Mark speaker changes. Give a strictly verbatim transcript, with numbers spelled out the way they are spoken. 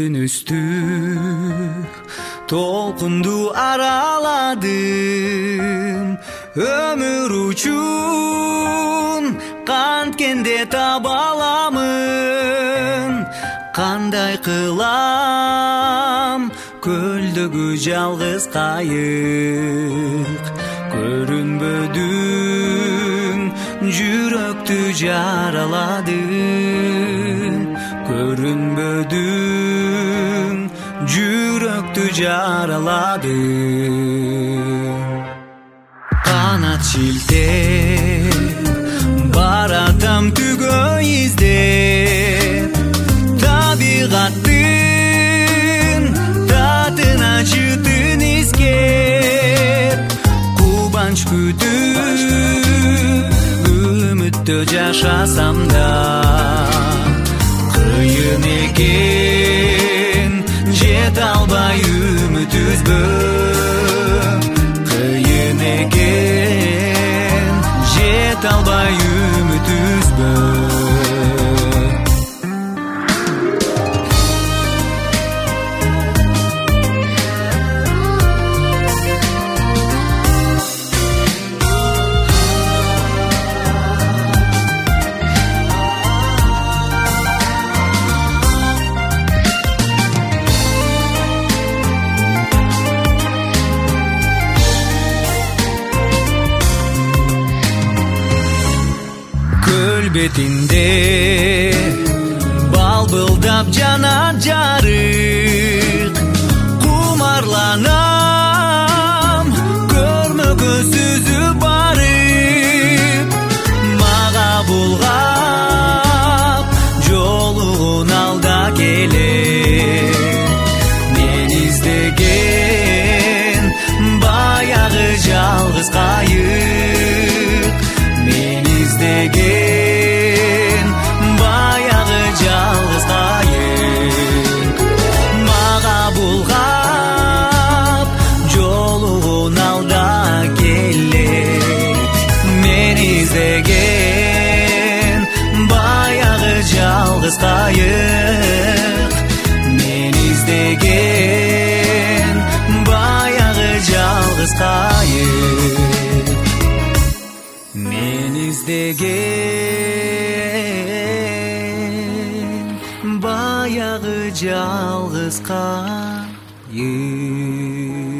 Speaker 1: көздөн өстү толкунду араладым өмүр үчүн канткенде таба аламын кандай кылам көлдөгү жалгыз кайык көрүнбөдүң жүрөктү жараладың көрүнбөдүң жүрөктү жараладың канат шилтеп баратам түгө издеп табигаттын татына жытын искеп кубанч күтүп үмүттө жашасам да кыйын экен жете албай үмүт үзбөп кыйын экен жете албай үмүт үзбөп бетинде балбылдап жанат жарык кумарланам көрмөгө сүзүп барып мага булгап жолугун алда келет мен издеген баягы жалгыз кайык мен издеген жалгыз кайык мага булгап жолугун алда келет мен издеген баягы жалгыз кайык мен издеген баягы жалгыз кайык мен издеген баягы жалгыз кайык